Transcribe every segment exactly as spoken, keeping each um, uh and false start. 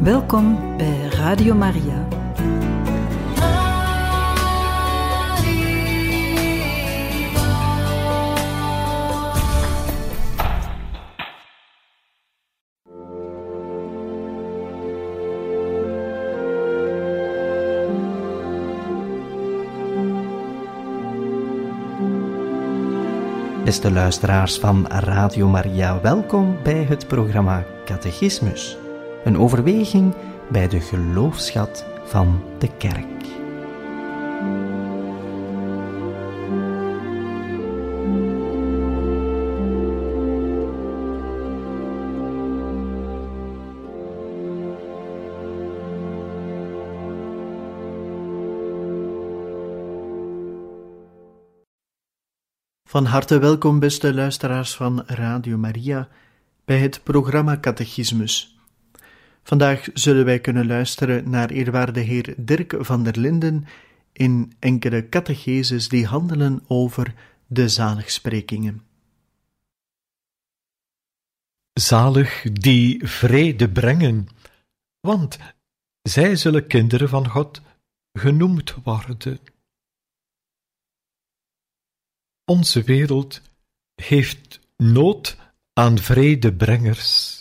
Welkom bij Radio Maria. Beste luisteraars van Radio Maria, welkom bij het programma Catechismus. Een overweging bij de geloofsschat van de Kerk. Van harte welkom, beste luisteraars van Radio Maria, bij het programma Catechismus. Vandaag zullen wij kunnen luisteren naar eerwaarde heer Dirk van der Linden in enkele catecheses die handelen over de zaligsprekingen. Zalig die vrede brengen, want zij zullen kinderen van God genoemd worden. Onze wereld heeft nood aan vredebrengers.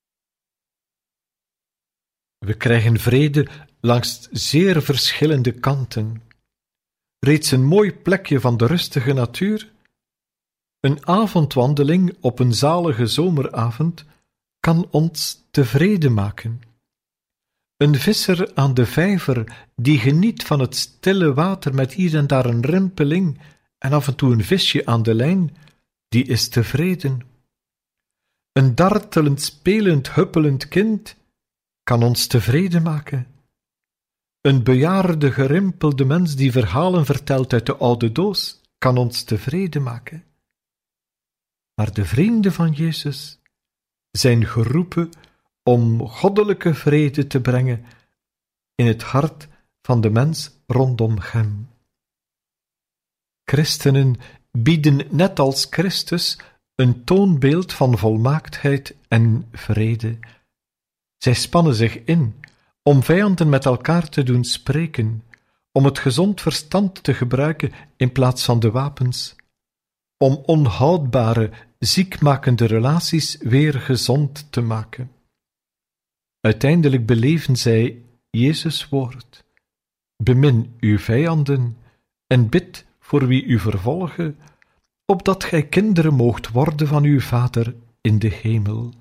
We krijgen vrede langs zeer verschillende kanten. Reeds een mooi plekje van de rustige natuur, een avondwandeling op een zalige zomeravond, kan ons tevreden maken. Een visser aan de vijver die geniet van het stille water met hier en daar een rimpeling en af en toe een visje aan de lijn, die is tevreden. Een dartelend, spelend, huppelend kind kan ons tevreden maken. Een bejaarde, gerimpelde mens die verhalen vertelt uit de oude doos, kan ons tevreden maken. Maar de vrienden van Jezus zijn geroepen om goddelijke vrede te brengen in het hart van de mens rondom hem. Christenen bieden net als Christus een toonbeeld van volmaaktheid en vrede. Zij spannen zich in om vijanden met elkaar te doen spreken, om het gezond verstand te gebruiken in plaats van de wapens, om onhoudbare, ziekmakende relaties weer gezond te maken. Uiteindelijk beleven zij Jezus' woord: bemin uw vijanden en bid voor wie u vervolgen, opdat gij kinderen moogt worden van uw Vader in de hemel.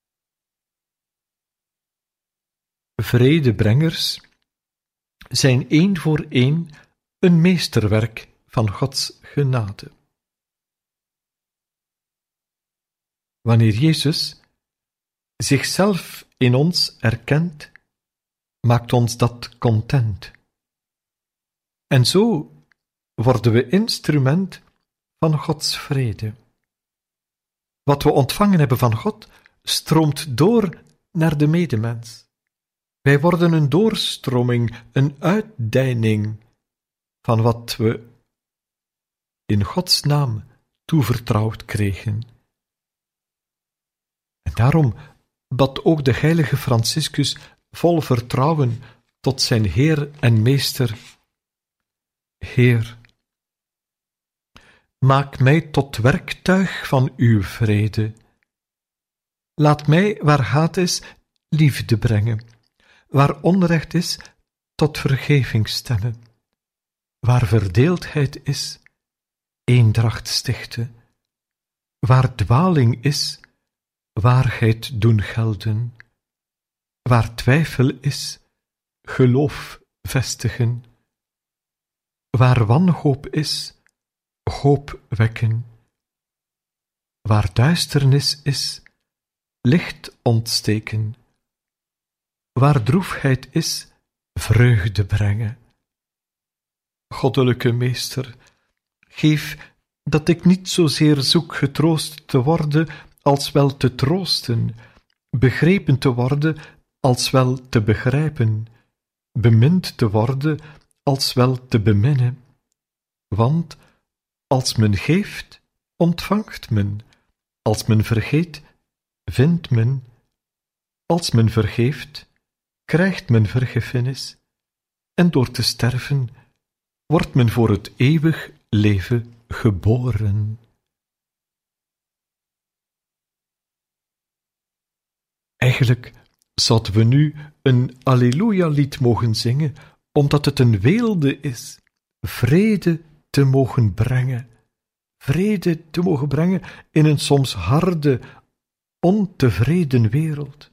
Vredebrengers zijn één voor één een meesterwerk van Gods genade. Wanneer Jezus zichzelf in ons erkent, maakt ons dat content. En zo worden we instrument van Gods vrede. Wat we ontvangen hebben van God, stroomt door naar de medemens. Wij worden een doorstroming, een uitdijning van wat we in Gods naam toevertrouwd kregen. En daarom bad ook de heilige Franciscus vol vertrouwen tot zijn Heer en Meester: Heer, maak mij tot werktuig van uw vrede. Laat mij, waar haat is, liefde brengen. Waar onrecht is, tot vergeving stemmen. Waar verdeeldheid is, eendracht stichten. Waar dwaling is, waarheid doen gelden. Waar twijfel is, geloof vestigen. Waar wanhoop is, hoop wekken. Waar duisternis is, licht ontsteken. Waar droefheid is, vreugde brengen. Goddelijke Meester, geef dat ik niet zozeer zoek getroost te worden, als wel te troosten, begrepen te worden, als wel te begrijpen, bemind te worden, als wel te beminnen. Want als men geeft, ontvangt men. Als men vergeet, vindt men. Als men vergeeft, krijgt men vergiffenis, en door te sterven wordt men voor het eeuwig leven geboren. Eigenlijk zouden we nu een Alleluia-lied mogen zingen, omdat het een weelde is, vrede te mogen brengen. Vrede te mogen brengen in een soms harde, ontevreden wereld.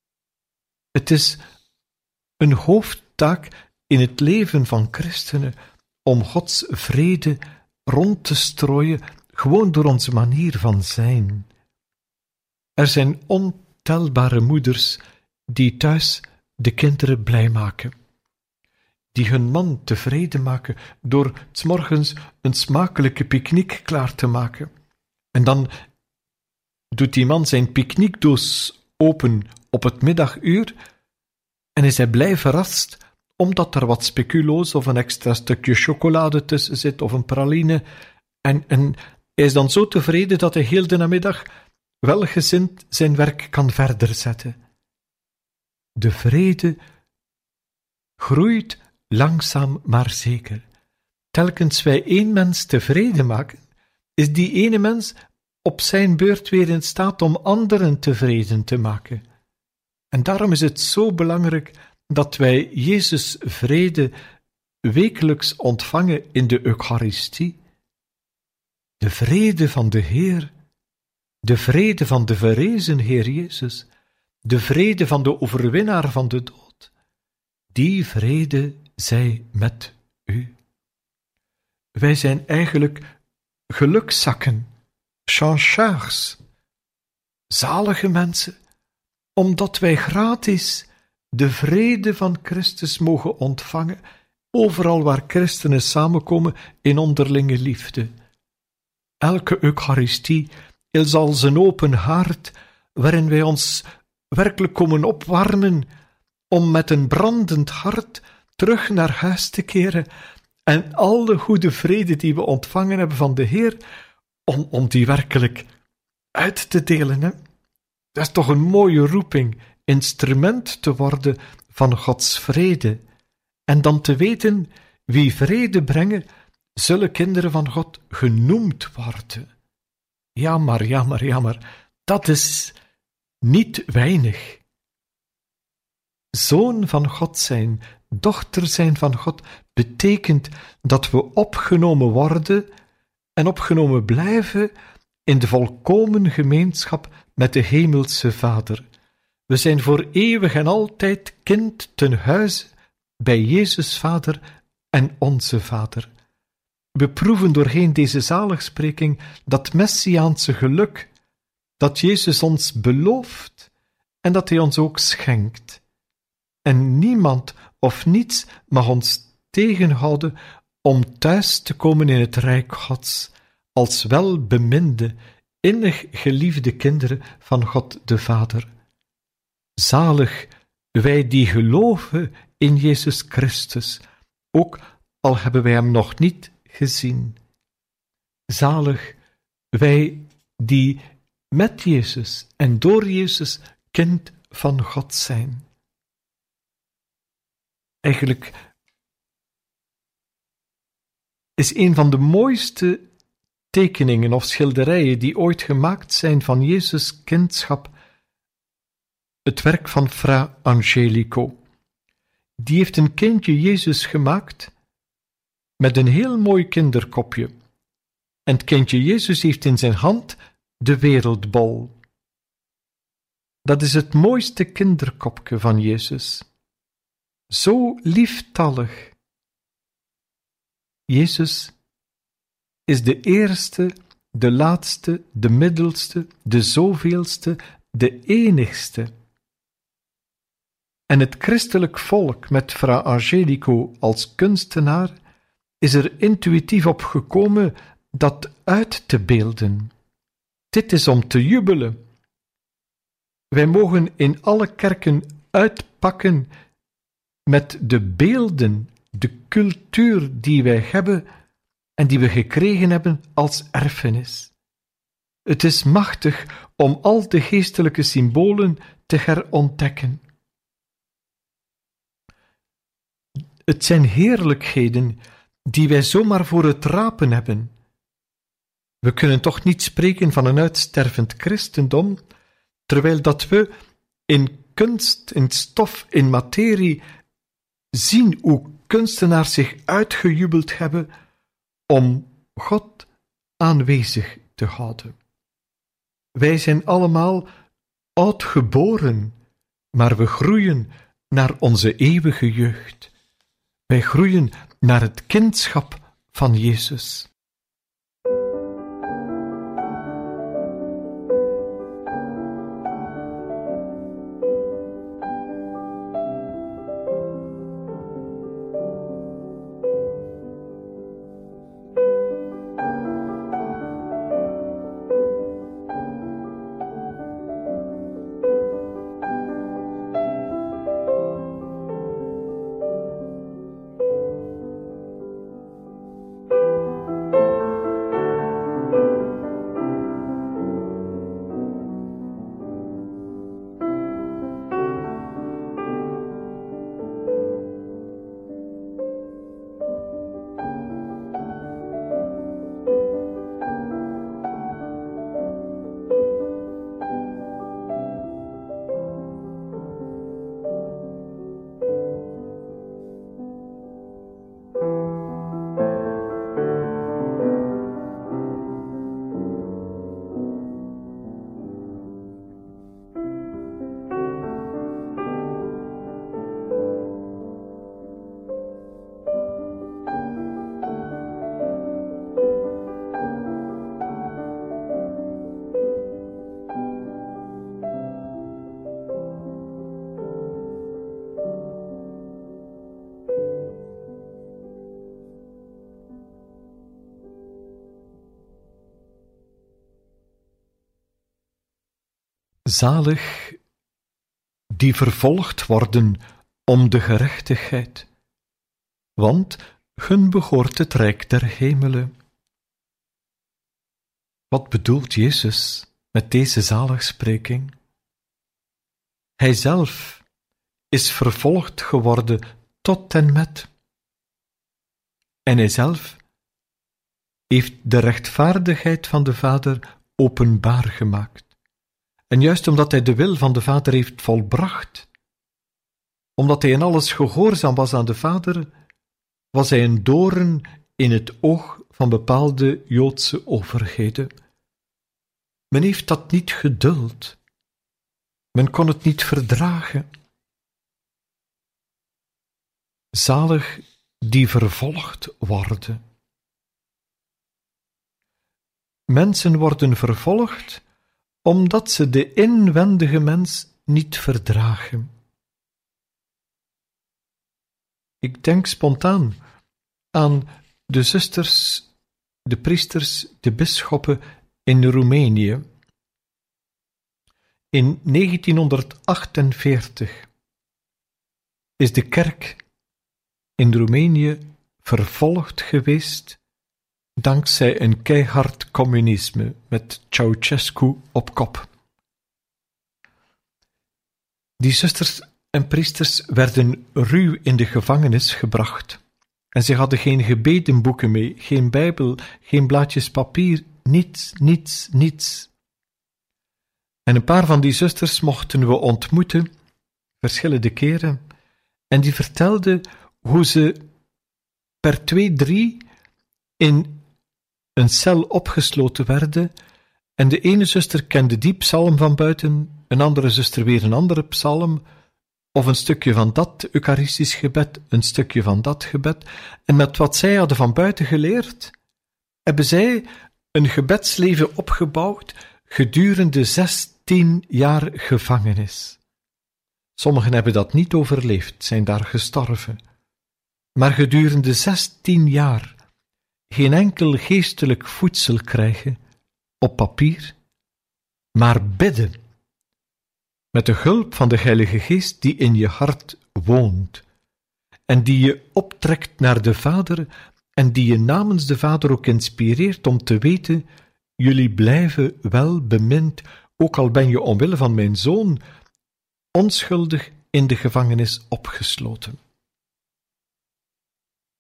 Het is een hoofdtaak in het leven van christenen om Gods vrede rond te strooien, gewoon door onze manier van zijn. Er zijn ontelbare moeders die thuis de kinderen blij maken, die hun man tevreden maken door 's morgens een smakelijke picknick klaar te maken. En dan doet die man zijn picknickdoos open op het middaguur en is hij blij verrast omdat er wat speculoos of een extra stukje chocolade tussen zit of een praline. En, en hij is dan zo tevreden dat hij heel de namiddag welgezind zijn werk kan verder zetten. De vrede groeit langzaam maar zeker. Telkens wij één mens tevreden maken, is die ene mens op zijn beurt weer in staat om anderen tevreden te maken. En daarom is het zo belangrijk dat wij Jezus' vrede wekelijks ontvangen in de Eucharistie. De vrede van de Heer, de vrede van de verrezen Heer Jezus, de vrede van de overwinnaar van de dood, die vrede zij met u. Wij zijn eigenlijk gelukzakken, chanchards, zalige mensen, omdat wij gratis de vrede van Christus mogen ontvangen, overal waar christenen samenkomen in onderlinge liefde. Elke Eucharistie is als een open haard, waarin wij ons werkelijk komen opwarmen, om met een brandend hart terug naar huis te keren en alle goede vrede die we ontvangen hebben van de Heer, om, om die werkelijk uit te delen. Hè? Dat is toch een mooie roeping, instrument te worden van Gods vrede. En dan te weten, wie vrede brengen, zullen kinderen van God genoemd worden. Ja, maar, ja, maar, ja, maar, dat is niet weinig. Zoon van God zijn, dochter zijn van God, betekent dat we opgenomen worden en opgenomen blijven in de volkomen gemeenschap met de hemelse Vader. We zijn voor eeuwig en altijd kind ten huize bij Jezus Vader en onze Vader. We proeven doorheen deze zaligspreking dat messiaanse geluk, dat Jezus ons belooft en dat Hij ons ook schenkt. En niemand of niets mag ons tegenhouden om thuis te komen in het Rijk Gods, als welbeminde, innig geliefde kinderen van God de Vader. Zalig wij die geloven in Jezus Christus, ook al hebben wij Hem nog niet gezien. Zalig wij die met Jezus en door Jezus kind van God zijn. Eigenlijk is een van de mooiste tekeningen of schilderijen die ooit gemaakt zijn van Jezus' kindschap het werk van Fra Angelico. Die heeft een kindje Jezus gemaakt met een heel mooi kinderkopje. En het kindje Jezus heeft in zijn hand de wereldbol. Dat is het mooiste kinderkopje van Jezus. Zo lieftallig. Jezus is de eerste, de laatste, de middelste, de zoveelste, de enigste. En het christelijk volk met Fra Angelico als kunstenaar is er intuïtief op gekomen dat uit te beelden. Dit is om te jubelen. Wij mogen in alle kerken uitpakken met de beelden, de cultuur die wij hebben en die we gekregen hebben als erfenis. Het is machtig om al de geestelijke symbolen te herontdekken. Het zijn heerlijkheden die wij zomaar voor het rapen hebben. We kunnen toch niet spreken van een uitstervend christendom, terwijl dat we in kunst, in stof, in materie zien hoe kunstenaars zich uitgejubeld hebben om God aanwezig te houden. Wij zijn allemaal oud geboren, maar we groeien naar onze eeuwige jeugd. Wij groeien naar het kindschap van Jezus. Zalig die vervolgd worden om de gerechtigheid, want hun behoort het rijk der hemelen. Wat bedoelt Jezus met deze zaligspreking? Hij zelf is vervolgd geworden tot en met. En hij zelf heeft de rechtvaardigheid van de Vader openbaar gemaakt. En juist omdat hij de wil van de Vader heeft volbracht, omdat hij in alles gehoorzaam was aan de Vader, was hij een doorn in het oog van bepaalde Joodse overheden. Men heeft dat niet geduld. Men kon het niet verdragen. Zalig die vervolgd worden. Mensen worden vervolgd omdat ze de inwendige mens niet verdragen. Ik denk spontaan aan de zusters, de priesters, de bisschoppen in Roemenië. In negentienhonderdachtenveertig is de kerk in Roemenië vervolgd geweest dankzij een keihard communisme met Ceausescu op kop. Die zusters en priesters werden ruw in de gevangenis gebracht en ze hadden geen gebedenboeken mee, geen Bijbel, geen blaadjes papier, niets, niets, niets. En een paar van die zusters mochten we ontmoeten, verschillende keren, en die vertelden hoe ze per twee, drie in een cel opgesloten werden, en de ene zuster kende die psalm van buiten, een andere zuster weer een andere psalm, of een stukje van dat eucharistisch gebed, een stukje van dat gebed, en met wat zij hadden van buiten geleerd, hebben zij een gebedsleven opgebouwd gedurende zestien jaar gevangenis. Sommigen hebben dat niet overleefd, zijn daar gestorven. Maar gedurende zestien jaar geen enkel geestelijk voedsel krijgen op papier, maar bidden met de hulp van de Heilige Geest die in je hart woont en die je optrekt naar de Vader en die je namens de Vader ook inspireert om te weten: jullie blijven wel bemind, ook al ben je omwille van mijn zoon onschuldig in de gevangenis opgesloten.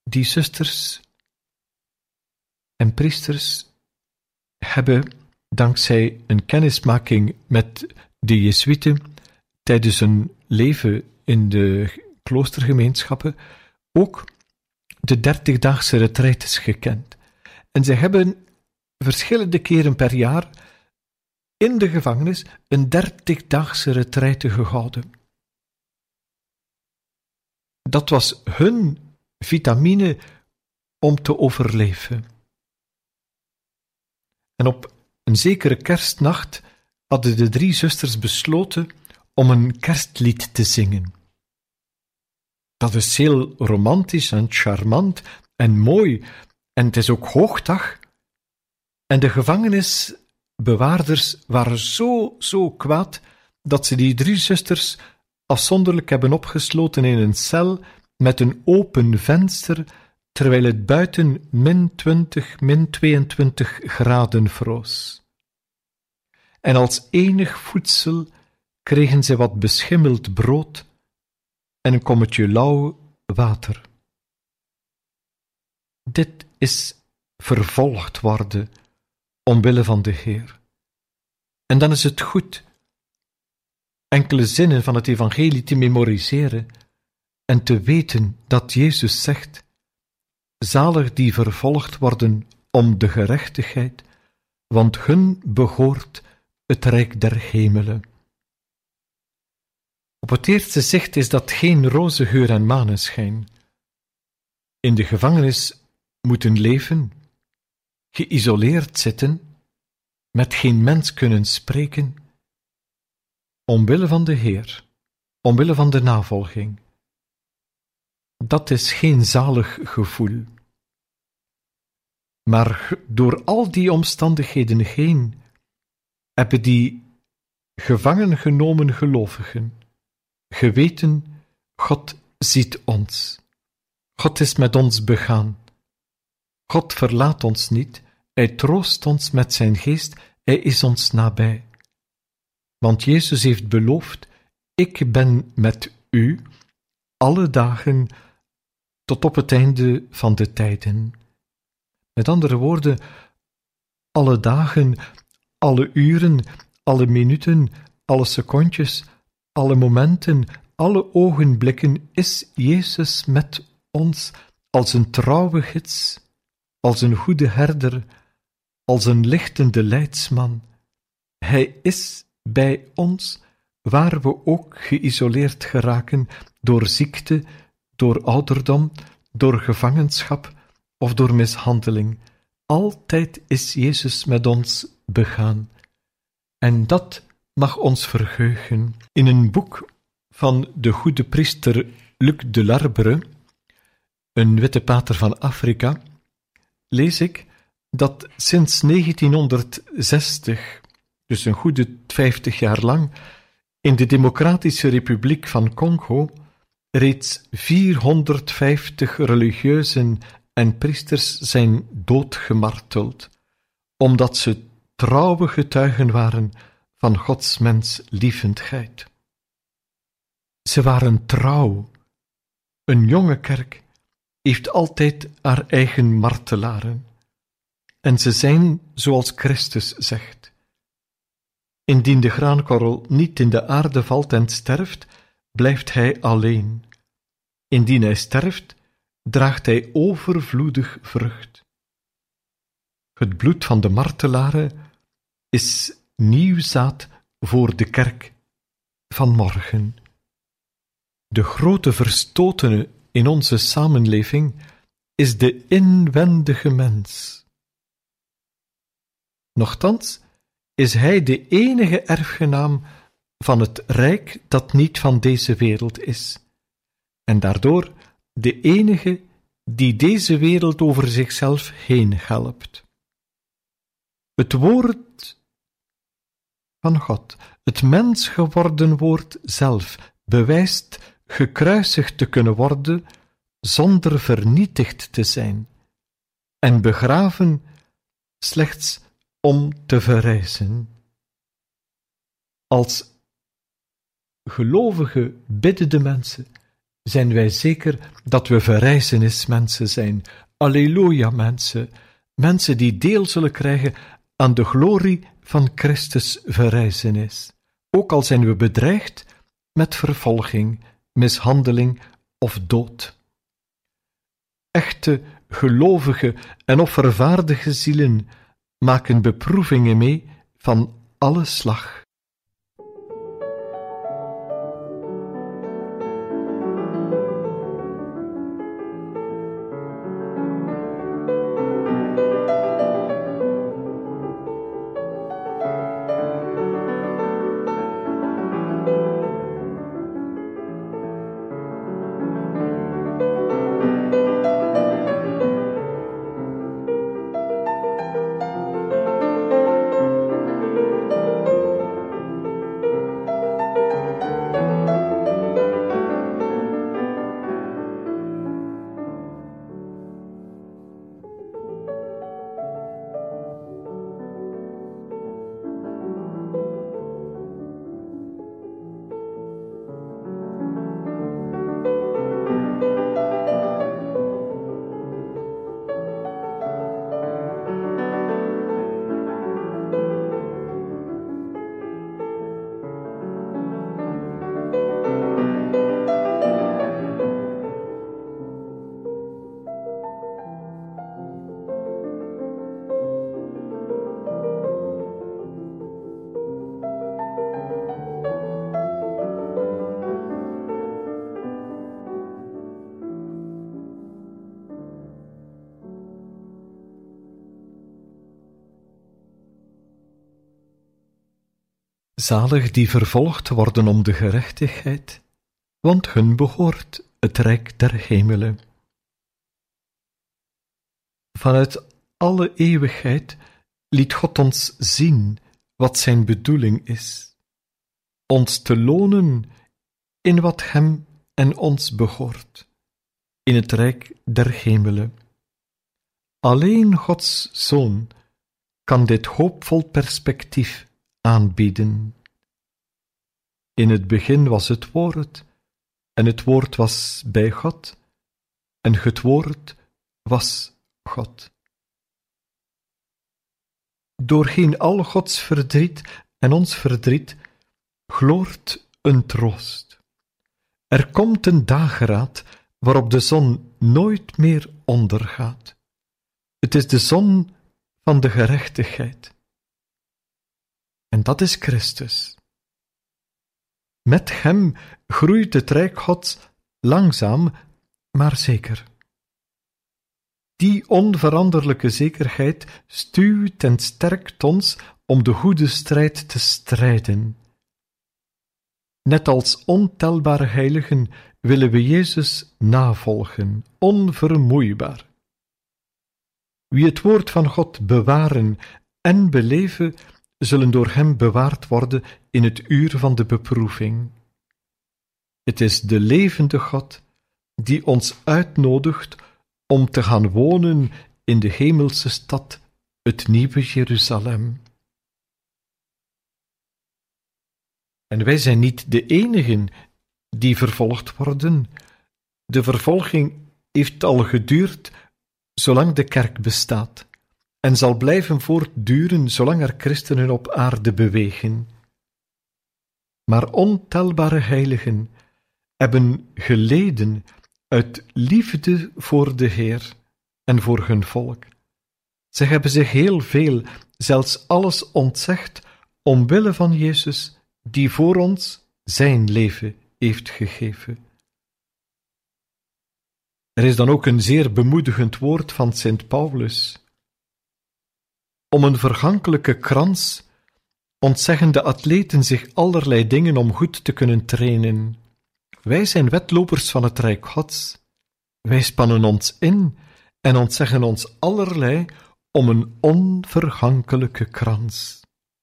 die zusters en priesters hebben, dankzij een kennismaking met de Jezuïeten tijdens hun leven in de kloostergemeenschappen, ook de dertigdaagse retraites gekend. En zij hebben verschillende keren per jaar in de gevangenis een dertigdaagse retraite gehouden. Dat was hun vitamine om te overleven. En op een zekere kerstnacht hadden de drie zusters besloten om een kerstlied te zingen. Dat is heel romantisch en charmant en mooi, en het is ook hoogdag. En de gevangenisbewaarders waren zo, zo kwaad, dat ze die drie zusters afzonderlijk hebben opgesloten in een cel met een open venster, terwijl het buiten min twintig, min tweeëntwintig graden vroos. En als enig voedsel kregen zij wat beschimmeld brood en een kommetje lauw water. Dit is vervolgd worden omwille van de Heer. En dan is het goed enkele zinnen van het evangelie te memoriseren en te weten dat Jezus zegt: zalig die vervolgd worden om de gerechtigheid, want hun behoort het rijk der hemelen. Op het eerste zicht is dat geen roze geur en maneschijn. In de gevangenis moeten leven, geïsoleerd zitten, met geen mens kunnen spreken, omwille van de Heer, omwille van de navolging. Dat is geen zalig gevoel. Maar door al die omstandigheden heen hebben die gevangen genomen gelovigen geweten: God ziet ons. God is met ons begaan. God verlaat ons niet. Hij troost ons met zijn geest. Hij is ons nabij. Want Jezus heeft beloofd: ik ben met u alle dagen tot op het einde van de tijden. Met andere woorden, alle dagen, alle uren, alle minuten, alle secondjes, alle momenten, alle ogenblikken is Jezus met ons als een trouwe gids, als een goede herder, als een lichtende leidsman. Hij is bij ons, waar we ook geïsoleerd geraken door ziekte, door ouderdom, door gevangenschap of door mishandeling. Altijd is Jezus met ons begaan. En dat mag ons verheugen. In een boek van de goede priester Luc de Larbre, een witte pater van Afrika, lees ik dat sinds negentienhonderdzestig, dus een goede vijftig jaar lang, in de Democratische Republiek van Congo reeds vierhonderdvijftig religieuzen en priesters zijn doodgemarteld, omdat ze trouwe getuigen waren van Gods menslievendheid. Ze waren trouw. Een jonge kerk heeft altijd haar eigen martelaren. En ze zijn zoals Christus zegt: indien de graankorrel niet in de aarde valt en sterft, blijft hij alleen. Indien hij sterft, draagt hij overvloedig vrucht. Het bloed van de martelaren is nieuw zaad voor de kerk van morgen. De grote verstotene in onze samenleving is de inwendige mens. Nochtans is hij de enige erfgenaam van het rijk dat niet van deze wereld is, en daardoor de enige die deze wereld over zichzelf heen helpt. Het woord van God, het mens geworden woord zelf, bewijst gekruisigd te kunnen worden zonder vernietigd te zijn, en begraven slechts om te verrijzen. Als gelovige biddende mensen zijn wij zeker dat we verrijzenismensen zijn. Alleluia, mensen. Mensen die deel zullen krijgen aan de glorie van Christus verrijzenis. Ook al zijn we bedreigd met vervolging, mishandeling of dood. Echte, gelovige en offervaardige zielen maken beproevingen mee van alle slag. Zalig die vervolgd worden om de gerechtigheid, want hun behoort het rijk der hemelen. Vanuit alle eeuwigheid liet God ons zien wat zijn bedoeling is, ons te lonen in wat hem en ons behoort, in het rijk der hemelen. Alleen Gods Zoon kan dit hoopvol perspectief aanbieden. In het begin was het woord, en het woord was bij God, en het woord was God. Doorheen al Gods verdriet en ons verdriet gloort een troost. Er komt een dageraad waarop de zon nooit meer ondergaat. Het is de zon van de gerechtigheid. En dat is Christus. Met hem groeit het rijk Gods langzaam, maar zeker. Die onveranderlijke zekerheid stuwt en sterkt ons om de goede strijd te strijden. Net als ontelbare heiligen willen we Jezus navolgen, onvermoeibaar. Wie het woord van God bewaren en beleven, zullen door hem bewaard worden in het uur van de beproeving. Het is de levende God die ons uitnodigt om te gaan wonen in de hemelse stad, het nieuwe Jeruzalem. En wij zijn niet de enigen die vervolgd worden. De vervolging heeft al geduurd zolang de kerk bestaat en zal blijven voortduren zolang er christenen op aarde bewegen. Maar ontelbare heiligen hebben geleden uit liefde voor de Heer en voor hun volk. Ze hebben zich heel veel, zelfs alles ontzegd, omwille van Jezus, die voor ons zijn leven heeft gegeven. Er is dan ook een zeer bemoedigend woord van Sint Paulus. Om een vergankelijke krans ontzeggen de atleten zich allerlei dingen om goed te kunnen trainen. Wij zijn wedlopers van het Rijk Gods. Wij spannen ons in en ontzeggen ons allerlei om een onvergankelijke krans.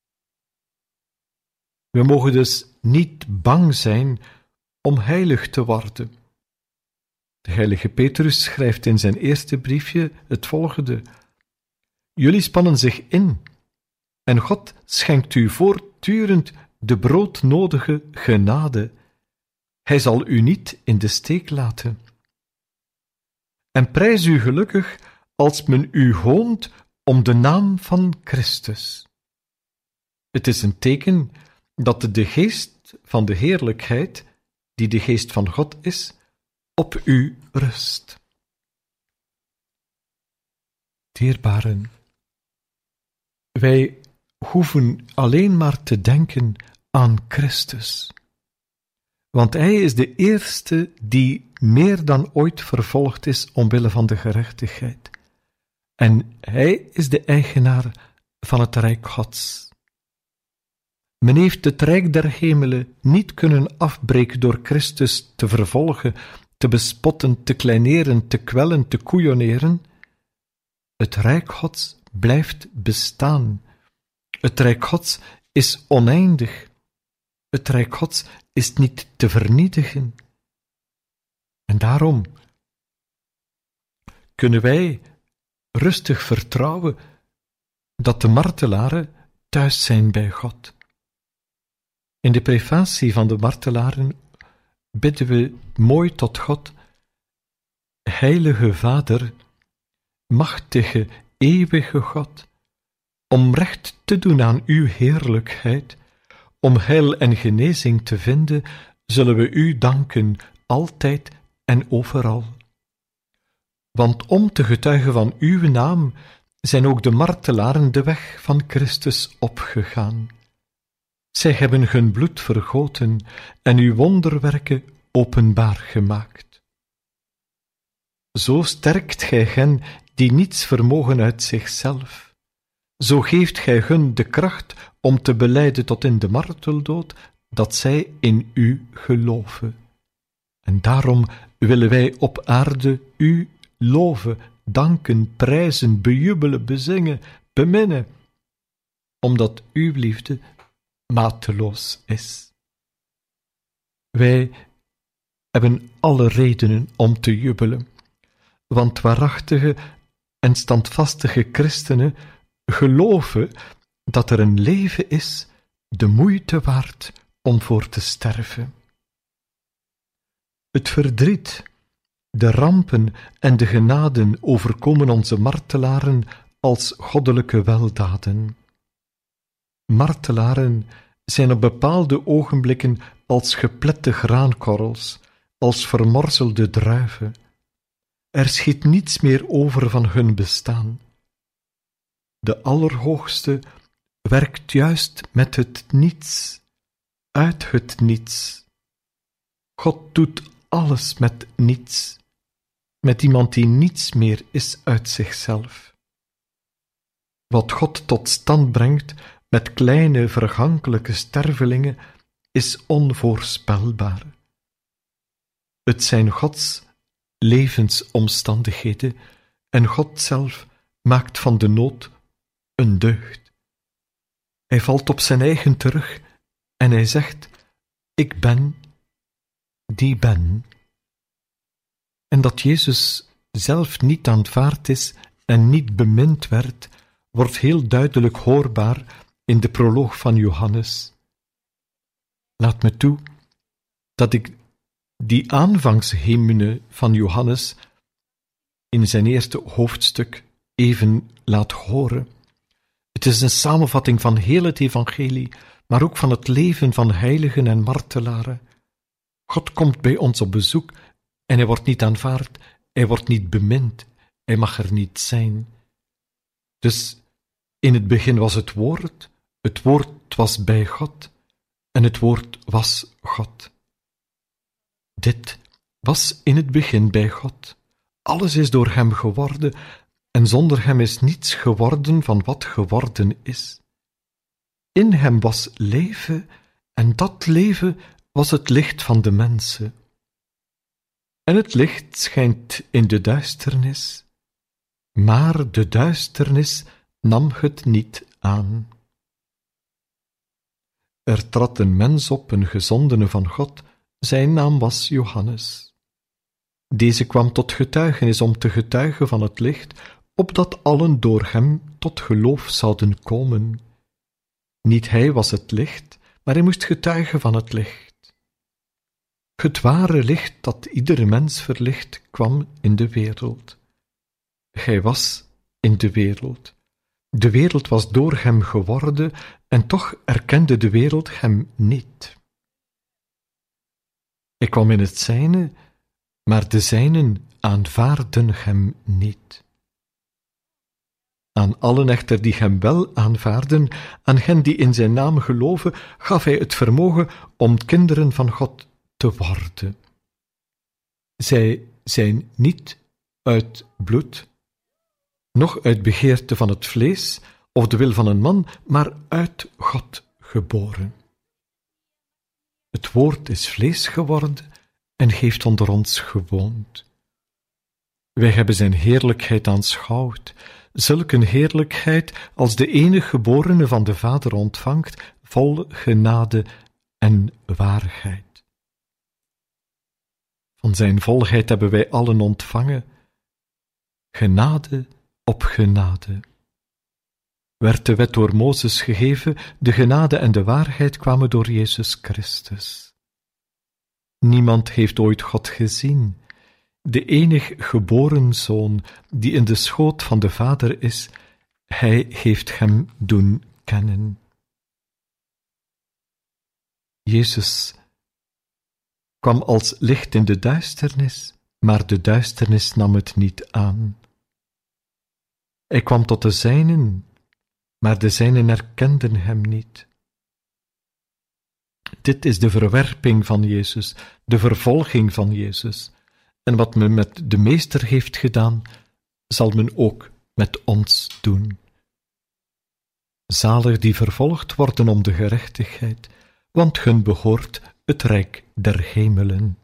We mogen dus niet bang zijn om heilig te worden. De heilige Petrus schrijft in zijn eerste briefje het volgende: jullie spannen zich in, en God schenkt u voortdurend de broodnodige genade. Hij zal u niet in de steek laten. En prijs u gelukkig als men u hoont om de naam van Christus. Het is een teken dat de geest van de heerlijkheid, die de geest van God is, op u rust. Dierbaren, wij hoeven alleen maar te denken aan Christus. Want Hij is de eerste die meer dan ooit vervolgd is omwille van de gerechtigheid. En Hij is de eigenaar van het Rijk Gods. Men heeft het Rijk der Hemelen niet kunnen afbreken door Christus te vervolgen, te bespotten, te kleineren, te kwellen, te koeioneren. Het Rijk Gods blijft bestaan. Het Rijk Gods is oneindig. Het Rijk Gods is niet te vernietigen. En daarom kunnen wij rustig vertrouwen dat de martelaren thuis zijn bij God. In de prefatie van de martelaren bidden we mooi tot God: Heilige Vader, machtige, eeuwige God, om recht te doen aan uw heerlijkheid, om heil en genezing te vinden, zullen we u danken, altijd en overal. Want om te getuigen van uw naam zijn ook de martelaren de weg van Christus opgegaan. Zij hebben hun bloed vergoten en uw wonderwerken openbaar gemaakt. Zo sterkt gij hen die niets vermogen uit zichzelf. Zo geeft gij hun de kracht om te belijden tot in de marteldood, dat zij in u geloven. En daarom willen wij op aarde u loven, danken, prijzen, bejubelen, bezingen, beminnen, omdat uw liefde mateloos is. Wij hebben alle redenen om te jubelen, want waarachtige en standvastige christenen geloven dat er een leven is de moeite waard om voor te sterven. Het verdriet, de rampen en de genaden overkomen onze martelaren als goddelijke weldaden. Martelaren zijn op bepaalde ogenblikken als geplette graankorrels, als vermorzelde druiven. Er schiet niets meer over van hun bestaan. De Allerhoogste werkt juist met het niets, uit het niets. God doet alles met niets, met iemand die niets meer is uit zichzelf. Wat God tot stand brengt met kleine vergankelijke stervelingen is onvoorspelbaar. Het zijn Gods levensomstandigheden en God zelf maakt van de nood een deugd. Hij valt op zijn eigen terug en hij zegt: ik ben die ben. En dat Jezus zelf niet aanvaard is en niet bemind werd, wordt heel duidelijk hoorbaar in de proloog van Johannes. Laat me toe dat ik die aanvangshymne van Johannes in zijn eerste hoofdstuk even laat horen. Het is een samenvatting van heel het evangelie, maar ook van het leven van heiligen en martelaren. God komt bij ons op bezoek en hij wordt niet aanvaard, hij wordt niet bemind, hij mag er niet zijn. Dus in het begin was het woord, het woord was bij God en het woord was God. Dit was in het begin bij God. Alles is door hem geworden en zonder hem is niets geworden van wat geworden is. In hem was leven en dat leven was het licht van de mensen. En het licht schijnt in de duisternis, maar de duisternis nam het niet aan. Er trad een mens op, een gezondene van God, zijn naam was Johannes. Deze kwam tot getuigenis om te getuigen van het licht, opdat allen door hem tot geloof zouden komen. Niet hij was het licht, maar hij moest getuigen van het licht. Het ware licht dat iedere mens verlicht, kwam in de wereld. Hij was in de wereld. De wereld was door hem geworden, en toch erkende de wereld hem niet. Hij kwam in het zijne, maar de zijnen aanvaarden hem niet. Aan allen echter die hem wel aanvaarden, aan hen die in zijn naam geloven, gaf hij het vermogen om kinderen van God te worden. Zij zijn niet uit bloed, noch uit begeerte van het vlees of de wil van een man, maar uit God geboren. Het woord is vlees geworden en heeft onder ons gewoond. Wij hebben zijn heerlijkheid aanschouwd, zulke heerlijkheid als de enige geborene van de Vader ontvangt, vol genade en waarheid. Van zijn volheid hebben wij allen ontvangen, genade op genade. Werd de wet door Mozes gegeven, de genade en de waarheid kwamen door Jezus Christus. Niemand heeft ooit God gezien. De enig geboren Zoon, die in de schoot van de Vader is, hij heeft hem doen kennen. Jezus kwam als licht in de duisternis, maar de duisternis nam het niet aan. Hij kwam tot de zijnen, maar de zijnen erkenden hem niet. Dit is de verwerping van Jezus, de vervolging van Jezus. En wat men met de Meester heeft gedaan, zal men ook met ons doen. Zalig die vervolgd worden om de gerechtigheid, want hun behoort het rijk der hemelen.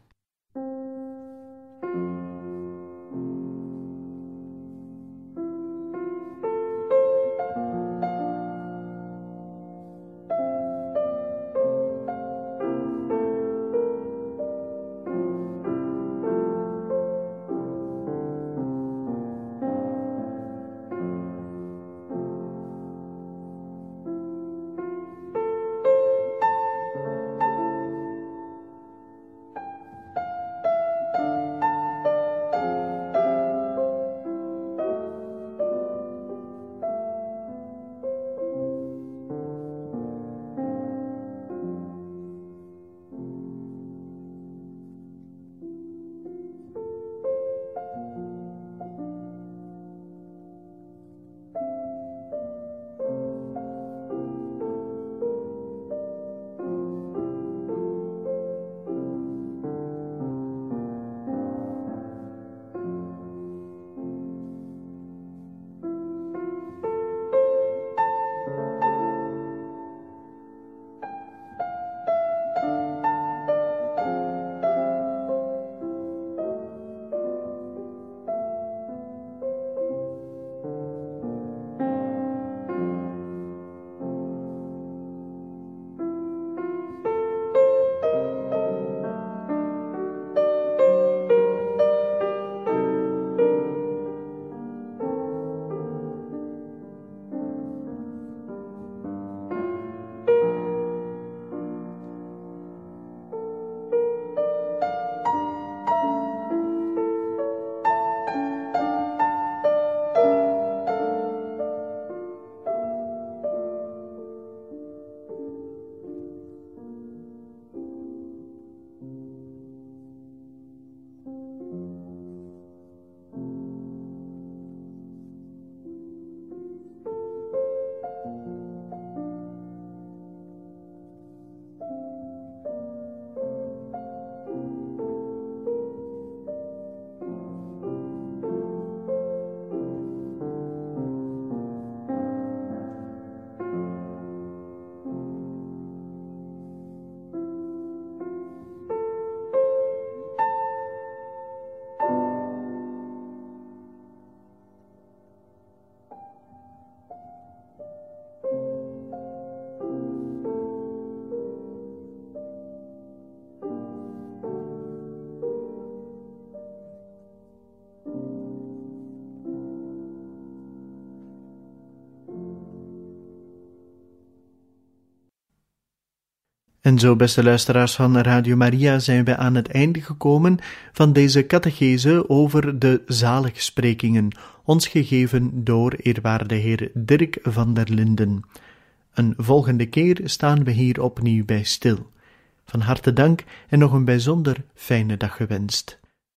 En zo, beste luisteraars van Radio Maria, zijn we aan het einde gekomen van deze catechese over de zaligsprekingen, ons gegeven door eerwaarde heer Dirk van der Linden. Een volgende keer staan we hier opnieuw bij stil. Van harte dank en nog een bijzonder fijne dag gewenst.